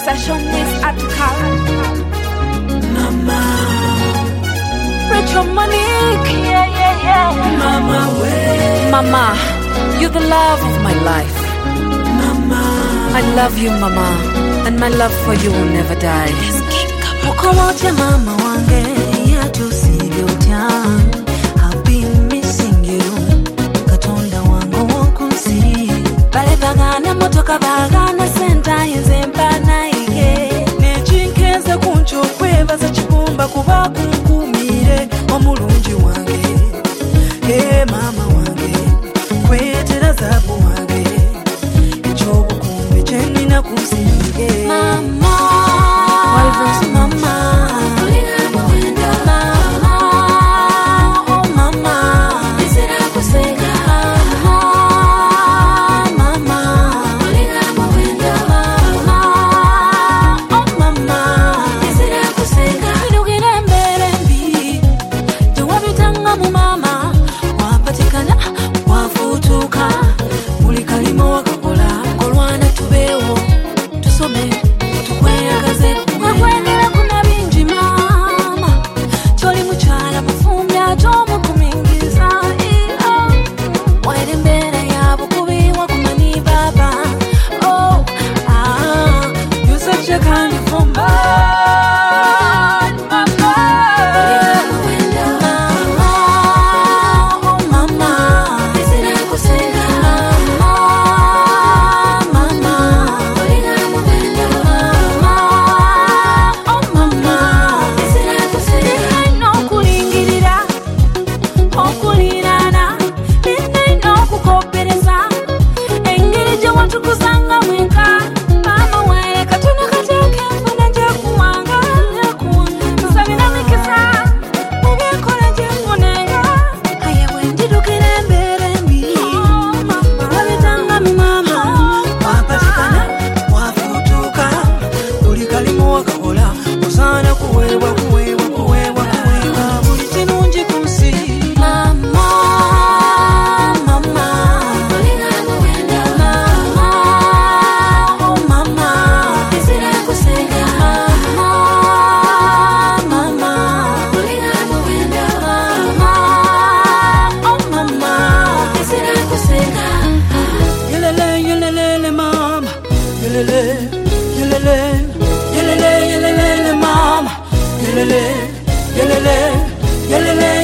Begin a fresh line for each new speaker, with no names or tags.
session is article.
Mama,
Rachel Monique, yeah.
Mama, way.
Mama, you're the love of my life.
Mama,
I love you, Mama, and my love for you will never die.
Ukolote mama wange ya tusiyotya. I've been missing you. Katonda wangu wokunsi. Bale bagana motoka bagana senta yenzempa naige. Nejinkeze kuncho kwebaza chibumba kuba kunkumire omulungi wange. Hey mama wange, kwetera zabu wange. Echobukumbe chenina kusinge. Mama, walvus mama. Yelele, mama. Yelele,